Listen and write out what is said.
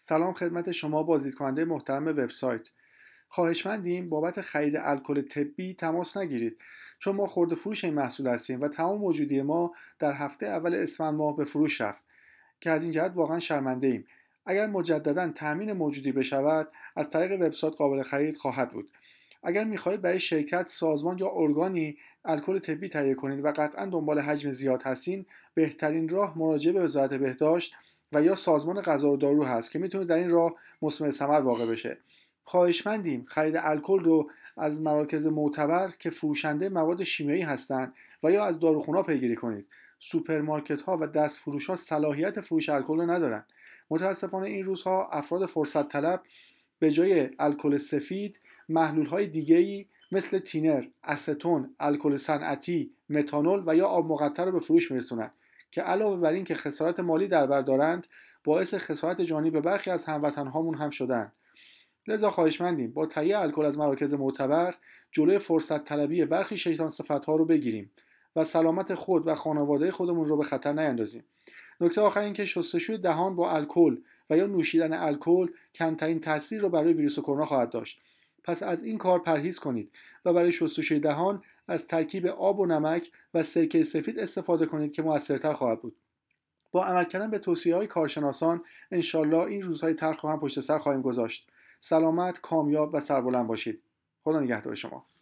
سلام خدمت شما بازدید کننده محترم وبسایت. خواهشمندیم بابت خرید الکل طبی تماس نگیرید، چون ما خرده فروش این محصول هستیم و تمام موجودی ما در هفته اول اسفند ماه به فروش رفت که از این جهت واقعا شرمنده ایم. اگر مجددا تامین موجودی بشود از طریق وبسایت قابل خرید خواهد بود. اگر میخواهید برای شرکت، سازمان یا ارگانی الکل طبی تهیه کنید و قطعا دنبال حجم زیاد هستین، بهترین راه مراجعه به وزارت بهداشت و یا سازمان غذا و دارو هست که میتونه در این راه مثمر ثمر واقع بشه. خواهشمندیم خرید الکل رو از مراکز معتبر که فروشنده مواد شیمیایی هستند و یا از داروخانه‌ها پیگیری کنید. سوپرمارکت ها و دست فروش ها صلاحیت فروش الکل رو ندارن. متاسفانه این روزها افراد فرصت طلب به جای الکل سفید محلول های دیگه‌ای مثل تینر، استون، الکل صنعتی، متانول و یا آب مقطر رو به فروش میرسونند که علاوه بر این که خسارت مالی در بر دارند، باعث خسارت جانی به برخی از هموطنهامون هم شدند. لذا خواهشمندیم با تهیه الکل از مراکز معتبر جلوی فرصت طلبی برخی شیطان صفت‌ها رو بگیریم و سلامت خود و خانواده خودمون رو به خطر نیندازیم. نکته آخر این که شستشوی دهان با الکل و یا نوشیدن الکل کمترین تاثیر رو برای ویروس کرونا خواهد داشت. پس از این کار پرهیز کنید و برای شستشوی دهان از ترکیب آب و نمک و سرکه سفید استفاده کنید که موثرتر خواهد بود. با عمل کردن به توصیه‌های کارشناسان انشالله این روزهای تلخ رو هم پشت سر خواهیم گذاشت. سلامت، کامیاب و سربلند باشید. خدا نگهدار شما.